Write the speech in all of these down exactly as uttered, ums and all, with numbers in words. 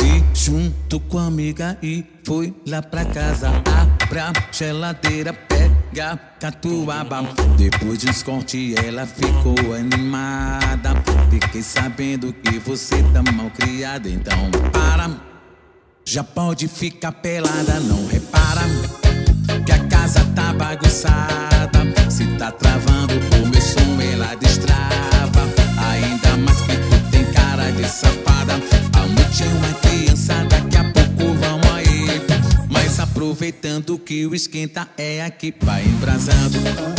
Se junto com a amiga e foi lá pra casa. Abre a geladeira, pega catuaba. Depois de uns cortes ela ficou animada. Fiquei sabendo que você tá mal criada. Então para, já pode ficar pelada. Não repara que a casa tá bagunçada. Se tá travando o meu som ela destrava. Ainda mais que tu tem cara de safada. A noite é uma criança, daqui a pouco vão aí. Mas aproveitando que o esquenta é aqui, vai embrasando.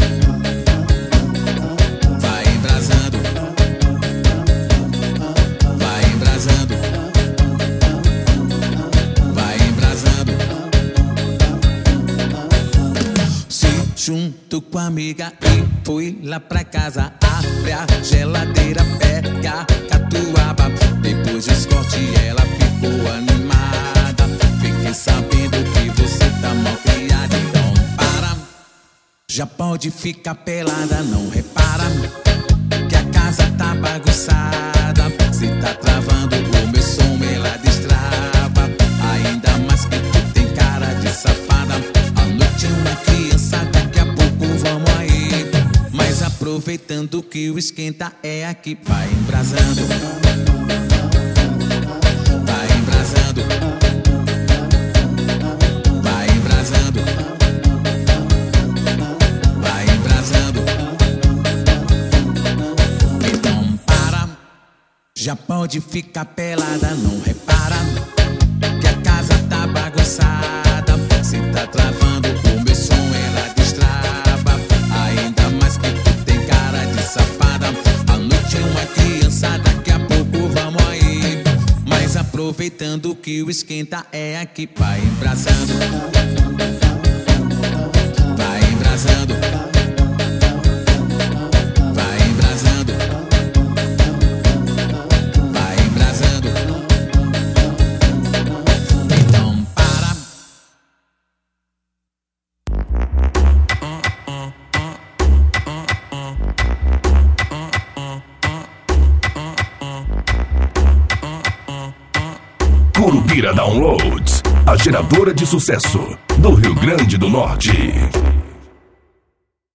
Vai embrasando. Vai embrasando. Vai embrasando. Se junto com a amiga e foi lá pra casa. Abre a geladeira, pega catuaba. Depois dos cortes ela ficou animada. Fiquei sabendo que você tá mal criada. Então para, já pode ficar pelada. Não repara que a casa tá bagunçada. Se tá travando o meu som ela destrava. Ainda mais que tu tem cara de safada. A noite é uma criança, daqui a pouco vamos aí. Mas aproveitando que o esquenta é aqui, vai embrasando. Vai embrasando. Vai embrasando. Vai embrasando. Então para, já pode ficar pelada. Não repara que a casa tá bagunçada. Se tá travando o meu som ela destrava. Ainda mais que tu tem cara de safada. A noite é uma criança, daqui a pouco vamos aí. Mas aproveitando que o esquenta é aqui, vai embrasando. Vai embrasando. Vai embrasando. Vai embrasando. Então para. Curupira Downloads, a geradora de sucesso do Rio Grande do Norte.